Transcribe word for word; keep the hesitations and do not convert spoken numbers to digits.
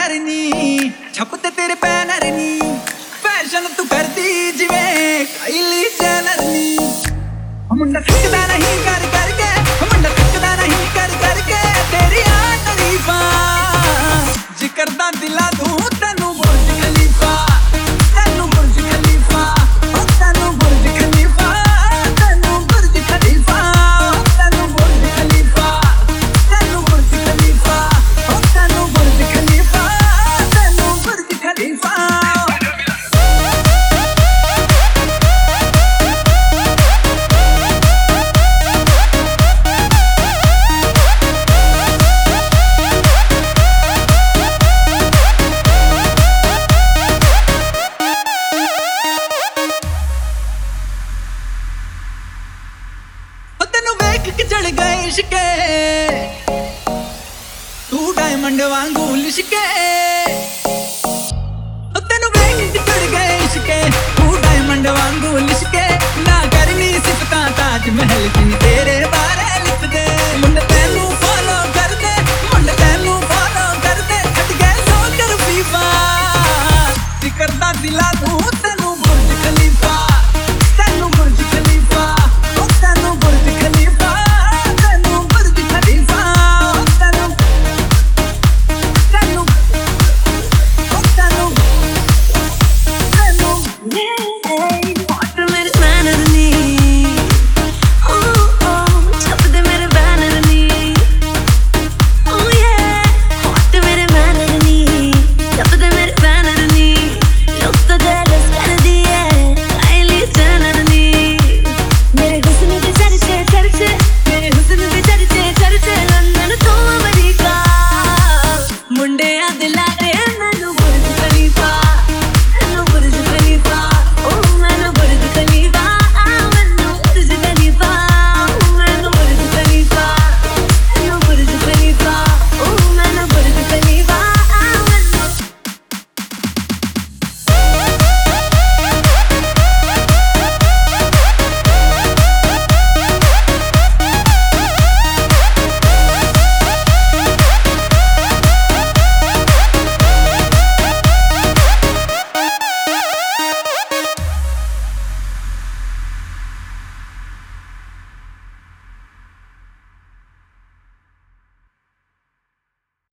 banner नी छपते तेरे banner नी fashion तू करती जिवें काइली जेनर नी मुंडा थकदा नहीं कर करके मुंडा थकदा नहीं कर करके तेरी आ तारीफां जी करदा दिला तू तैनू बुर्ज खलीफा तैनू बुर्ज खलीफा ओ तैनू बुर्ज खलीफा तैनू बुर्ज खलीफा तैनू बुर्ज खलीफा तैनू बुर्ज खलीफा ओ तैनू बुर्ज खलीफा तैनू बुर्ज खलीफा चढ़ गए इश्के तू डायमंड वांगू लिशके तेनू वेख के चढ़ गए इश्के तू डायमंड वांगू लिशके ना करनी सिफतां ताज महल की तेरे बारे लिख दे